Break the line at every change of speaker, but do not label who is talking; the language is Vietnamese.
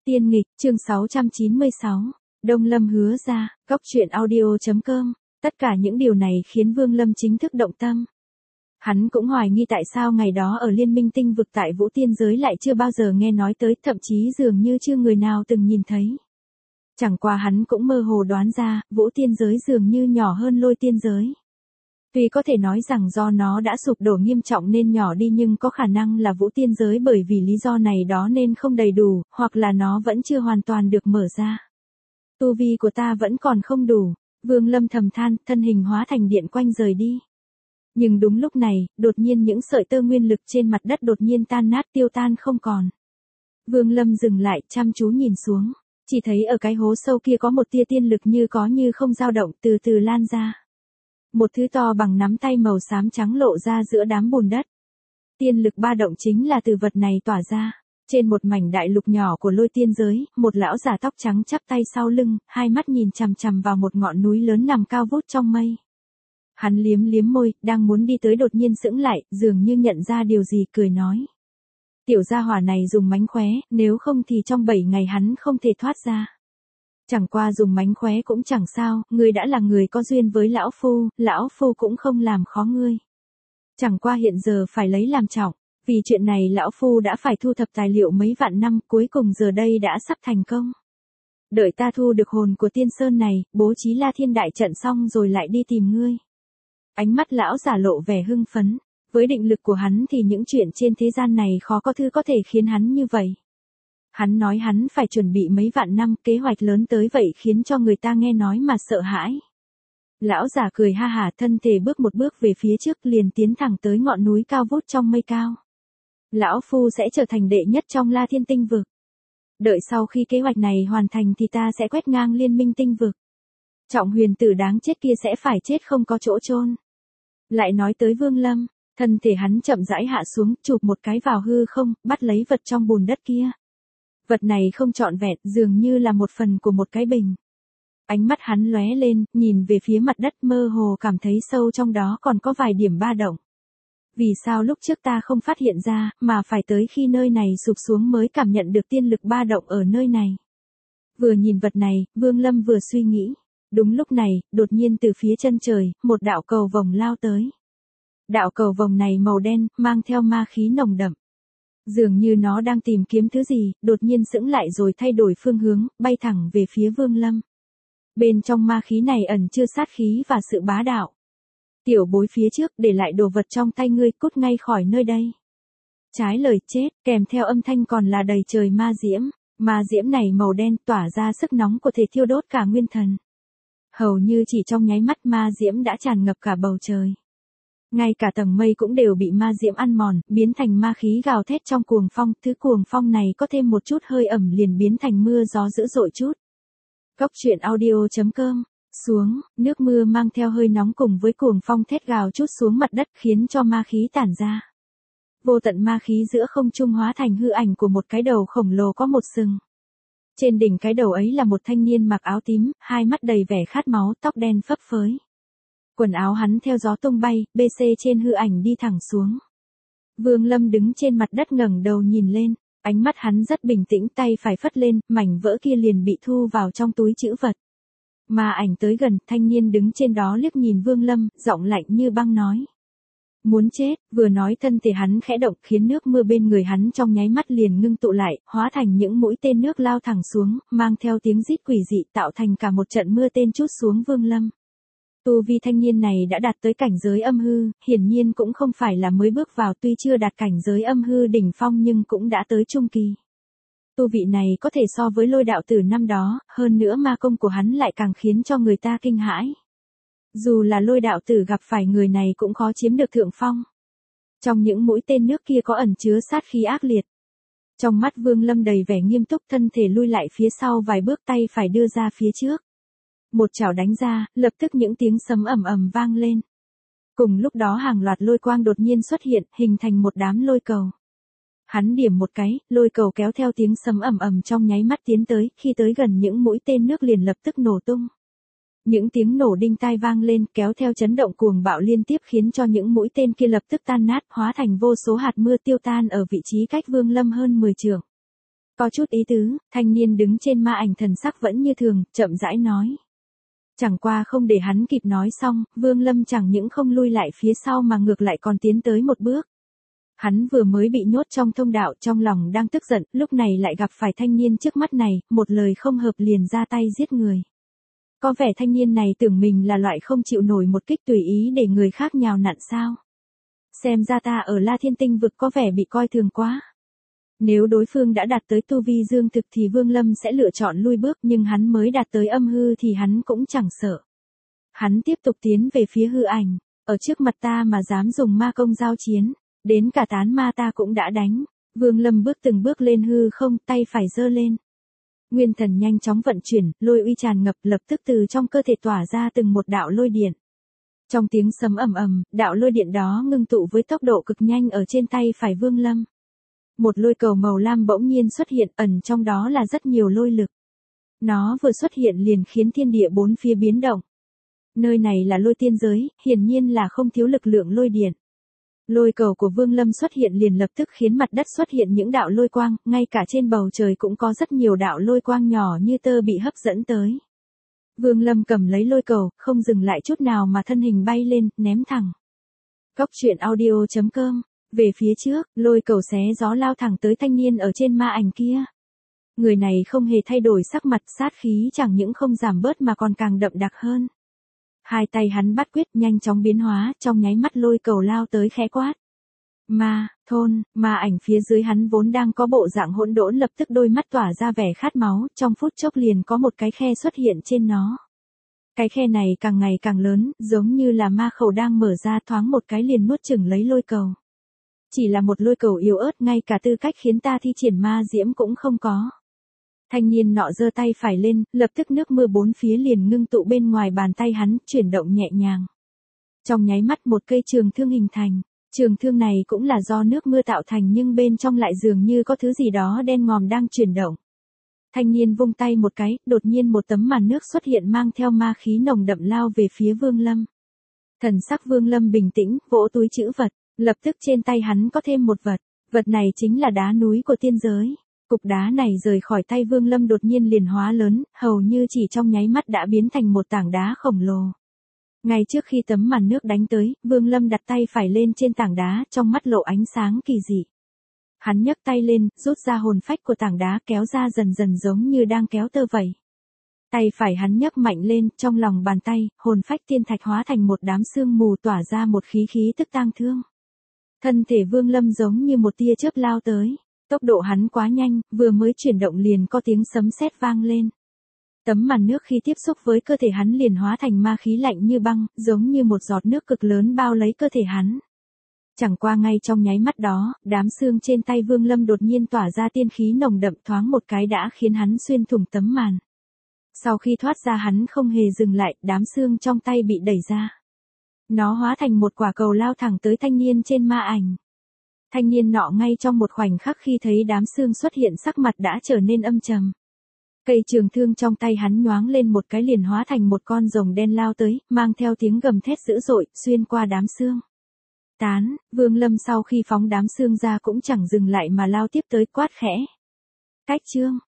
Tiên nghịch, chương 696. Đông Lâm hứa ra, góc truyện audio.com. Tất cả những điều này khiến Vương Lâm chính thức động tâm. Hắn cũng hoài nghi tại sao ngày đó ở Liên Minh Tinh vực tại Vũ Tiên giới lại chưa bao giờ nghe nói tới, thậm chí dường như chưa người nào từng nhìn thấy. Chẳng qua hắn cũng mơ hồ đoán ra, Vũ Tiên giới dường như nhỏ hơn Lôi Tiên giới. Tuy có thể nói rằng do nó đã sụp đổ nghiêm trọng nên nhỏ đi, nhưng có khả năng là Vũ Tiên giới bởi vì lý do này đó nên không đầy đủ, hoặc là nó vẫn chưa hoàn toàn được mở ra. Tu vi của ta vẫn còn không đủ, Vương Lâm thầm than, thân hình hóa thành điện quanh rời đi. Nhưng đúng lúc này, đột nhiên những sợi tơ nguyên lực trên mặt đất đột nhiên tan nát tiêu tan không còn. Vương Lâm dừng lại, chăm chú nhìn xuống, chỉ thấy ở cái hố sâu kia có một tia tiên lực như có như không dao động từ từ lan ra. Một thứ to bằng nắm tay màu xám trắng lộ ra giữa đám bùn đất. Tiên lực ba động chính là từ vật này tỏa ra. Trên một mảnh đại lục nhỏ của Lôi Tiên giới, một lão già tóc trắng chắp tay sau lưng, hai mắt nhìn chằm chằm vào một ngọn núi lớn nằm cao vút trong mây. Hắn liếm liếm môi, đang muốn đi tới đột nhiên sững lại, dường như nhận ra điều gì, cười nói. Tiểu gia hỏa này dùng mánh khóe, nếu không thì trong 7 ngày hắn không thể thoát ra. Chẳng qua dùng mánh khóe cũng chẳng sao, ngươi đã là người có duyên với lão phu cũng không làm khó ngươi. Chẳng qua hiện giờ phải lấy làm trọng, vì chuyện này lão phu đã phải thu thập tài liệu mấy vạn năm, cuối cùng giờ đây đã sắp thành công. Đợi ta thu được hồn của tiên sơn này, bố trí La Thiên đại trận xong rồi lại đi tìm ngươi. Ánh mắt lão giả lộ vẻ hưng phấn, với định lực của hắn thì những chuyện trên thế gian này khó có thứ có thể khiến hắn như vậy. Hắn nói hắn phải chuẩn bị mấy vạn năm, kế hoạch lớn tới vậy khiến cho người ta nghe nói mà sợ hãi. Lão giả cười ha hả, thân thể bước một bước về phía trước, liền tiến thẳng tới ngọn núi cao vút trong mây cao. Lão phu sẽ trở thành đệ nhất trong La Thiên tinh vực. Đợi sau khi kế hoạch này hoàn thành thì ta sẽ quét ngang Liên Minh tinh vực. Trọng huyền tử đáng chết kia sẽ phải chết không có chỗ chôn. Lại nói tới Vương Lâm, thân thể hắn chậm rãi hạ xuống, chụp một cái vào hư không, bắt lấy vật trong bùn đất kia. Vật này không trọn vẹn, dường như là một phần của một cái bình. Ánh mắt hắn lóe lên, nhìn về phía mặt đất, mơ hồ cảm thấy sâu trong đó còn có vài điểm ba động. Vì sao lúc trước ta không phát hiện ra, mà phải tới khi nơi này sụp xuống mới cảm nhận được tiên lực ba động ở nơi này. Vừa nhìn vật này, Vương Lâm vừa suy nghĩ. Đúng lúc này, đột nhiên từ phía chân trời, một đạo cầu vồng lao tới. Đạo cầu vồng này màu đen, mang theo ma khí nồng đậm. Dường như nó đang tìm kiếm thứ gì, đột nhiên sững lại rồi thay đổi phương hướng, bay thẳng về phía Vương Lâm. Bên trong ma khí này ẩn chứa sát khí và sự bá đạo. Tiểu bối phía trước, để lại đồ vật trong tay ngươi, cút ngay khỏi nơi đây. Trái lời chết, kèm theo âm thanh còn là đầy trời ma diễm. Ma diễm này màu đen, tỏa ra sức nóng có thể thiêu đốt cả nguyên thần. Hầu như chỉ trong nháy mắt ma diễm đã tràn ngập cả bầu trời. Ngay cả tầng mây cũng đều bị ma diễm ăn mòn, biến thành ma khí gào thét trong cuồng phong, thứ cuồng phong này có thêm một chút hơi ẩm liền biến thành mưa gió dữ dội chút. Góc truyện audio.com. Xuống, nước mưa mang theo hơi nóng cùng với cuồng phong thét gào chút xuống mặt đất khiến cho ma khí tản ra. Vô tận ma khí giữa không trung hóa thành hư ảnh của một cái đầu khổng lồ có một sừng. Trên đỉnh cái đầu ấy là một thanh niên mặc áo tím, hai mắt đầy vẻ khát máu, tóc đen phấp phới. Quần áo hắn theo gió tung bay, BC trên hư ảnh đi thẳng xuống. Vương Lâm đứng trên mặt đất ngẩng đầu nhìn lên, ánh mắt hắn rất bình tĩnh, tay phải phất lên, mảnh vỡ kia liền bị thu vào trong túi trữ vật. Ma ảnh tới gần, thanh niên đứng trên đó liếc nhìn Vương Lâm, giọng lạnh như băng nói. Muốn chết, vừa nói thân thể hắn khẽ động khiến nước mưa bên người hắn trong nháy mắt liền ngưng tụ lại, hóa thành những mũi tên nước lao thẳng xuống, mang theo tiếng rít quỷ dị tạo thành cả một trận mưa tên trút xuống Vương Lâm. Tu vi thanh niên này đã đạt tới cảnh giới âm hư, hiển nhiên cũng không phải là mới bước vào, tuy chưa đạt cảnh giới âm hư đỉnh phong nhưng cũng đã tới trung kỳ. Tu vị này có thể so với Lôi đạo tử năm đó, hơn nữa ma công của hắn lại càng khiến cho người ta kinh hãi. Dù là Lôi đạo tử gặp phải người này cũng khó chiếm được thượng phong. Trong những mũi tên nước kia có ẩn chứa sát khí ác liệt. Trong mắt Vương Lâm đầy vẻ nghiêm túc, thân thể lui lại phía sau vài bước, tay phải đưa ra phía trước. Một chảo đánh ra, lập tức những tiếng sấm ầm ầm vang lên. Cùng lúc đó hàng loạt lôi quang đột nhiên xuất hiện, hình thành một đám lôi cầu. Hắn điểm một cái, lôi cầu kéo theo tiếng sấm ầm ầm trong nháy mắt tiến tới, khi tới gần những mũi tên nước liền lập tức nổ tung. Những tiếng nổ đinh tai vang lên, kéo theo chấn động cuồng bạo liên tiếp khiến cho những mũi tên kia lập tức tan nát, hóa thành vô số hạt mưa tiêu tan ở vị trí cách Vương Lâm hơn 10 trượng. Có chút ý tứ, thanh niên đứng trên ma ảnh thần sắc vẫn như thường, chậm rãi nói. Chẳng qua không để hắn kịp nói xong, Vương Lâm chẳng những không lui lại phía sau mà ngược lại còn tiến tới một bước. Hắn vừa mới bị nhốt trong thông đạo, trong lòng đang tức giận, lúc này lại gặp phải thanh niên trước mắt này, một lời không hợp liền ra tay giết người. Có vẻ thanh niên này tưởng mình là loại không chịu nổi một kích tùy ý để người khác nhào nặn sao. Xem ra ta ở La Thiên Tinh vực có vẻ bị coi thường quá. Nếu đối phương đã đạt tới tu vi dương thực thì Vương Lâm sẽ lựa chọn lui bước, nhưng hắn mới đạt tới âm hư thì hắn cũng chẳng sợ. Hắn tiếp tục tiến về phía hư ảnh, ở trước mặt ta mà dám dùng ma công giao chiến, đến cả tán ma ta cũng đã đánh. Vương Lâm bước từng bước lên hư không, tay phải giơ lên. Nguyên thần nhanh chóng vận chuyển, lôi uy tràn ngập, lập tức từ trong cơ thể tỏa ra từng một đạo lôi điện. Trong tiếng sấm ầm ầm, đạo lôi điện đó ngưng tụ với tốc độ cực nhanh ở trên tay phải Vương Lâm. Một lôi cầu màu lam bỗng nhiên xuất hiện, ẩn trong đó là rất nhiều lôi lực. Nó vừa xuất hiện liền khiến thiên địa bốn phía biến động. Nơi này là lôi tiên giới, hiển nhiên là không thiếu lực lượng lôi điện. Lôi cầu của Vương Lâm xuất hiện liền lập tức khiến mặt đất xuất hiện những đạo lôi quang, ngay cả trên bầu trời cũng có rất nhiều đạo lôi quang nhỏ như tơ bị hấp dẫn tới. Vương Lâm cầm lấy lôi cầu, không dừng lại chút nào mà thân hình bay lên, ném thẳng. Góc truyện audio.com. Về phía trước, lôi cầu xé gió lao thẳng tới thanh niên ở trên ma ảnh kia. Người này không hề thay đổi sắc mặt, sát khí chẳng những không giảm bớt mà còn càng đậm đặc hơn. Hai tay hắn bắt quyết nhanh chóng biến hóa, trong nháy mắt lôi cầu lao tới khẽ quát. Ma ảnh phía dưới hắn vốn đang có bộ dạng hỗn độn lập tức đôi mắt tỏa ra vẻ khát máu, trong phút chốc liền có một cái khe xuất hiện trên nó. Cái khe này càng ngày càng lớn, giống như là ma khẩu đang mở ra, thoáng một cái liền nuốt chửng lấy lôi cầu. Chỉ là một lôi cầu yếu ớt, ngay cả tư cách khiến ta thi triển ma diễm cũng không có. Thanh niên nọ giơ tay phải lên, lập tức nước mưa bốn phía liền ngưng tụ bên ngoài bàn tay hắn, chuyển động nhẹ nhàng. Trong nháy mắt một cây trường thương hình thành, trường thương này cũng là do nước mưa tạo thành nhưng bên trong lại dường như có thứ gì đó đen ngòm đang chuyển động. Thanh niên vung tay một cái, đột nhiên một tấm màn nước xuất hiện mang theo ma khí nồng đậm lao về phía Vương Lâm. Thần sắc Vương Lâm bình tĩnh, vỗ túi trữ vật, lập tức trên tay hắn có thêm một vật, vật này chính là đá núi của tiên giới. Cục đá này rời khỏi tay Vương Lâm đột nhiên liền hóa lớn, hầu như chỉ trong nháy mắt đã biến thành một tảng đá khổng lồ. Ngay trước khi tấm màn nước đánh tới, Vương Lâm đặt tay phải lên trên tảng đá, trong mắt lộ ánh sáng kỳ dị. Hắn nhấc tay lên, rút ra hồn phách của tảng đá kéo ra dần dần giống như đang kéo tơ vậy. Tay phải hắn nhấc mạnh lên, trong lòng bàn tay, hồn phách tiên thạch hóa thành một đám sương mù tỏa ra một khí khí tức tang thương. Thân thể Vương Lâm giống như một tia chớp lao tới. Tốc độ hắn quá nhanh, vừa mới chuyển động liền có tiếng sấm sét vang lên. Tấm màn nước khi tiếp xúc với cơ thể hắn liền hóa thành ma khí lạnh như băng, giống như một giọt nước cực lớn bao lấy cơ thể hắn. Chẳng qua ngay trong nháy mắt đó, đám xương trên tay Vương Lâm đột nhiên tỏa ra tiên khí nồng đậm, thoáng một cái đã khiến hắn xuyên thủng tấm màn. Sau khi thoát ra hắn không hề dừng lại, đám xương trong tay bị đẩy ra. Nó hóa thành một quả cầu lao thẳng tới thanh niên trên ma ảnh. Thanh niên nọ ngay trong một khoảnh khắc khi thấy đám xương xuất hiện sắc mặt đã trở nên âm trầm. Cây trường thương trong tay hắn nhoáng lên một cái liền hóa thành một con rồng đen lao tới, mang theo tiếng gầm thét dữ dội, xuyên qua đám xương. Vương Lâm sau khi phóng đám xương ra cũng chẳng dừng lại mà lao tiếp tới quát khẽ. Cách chương,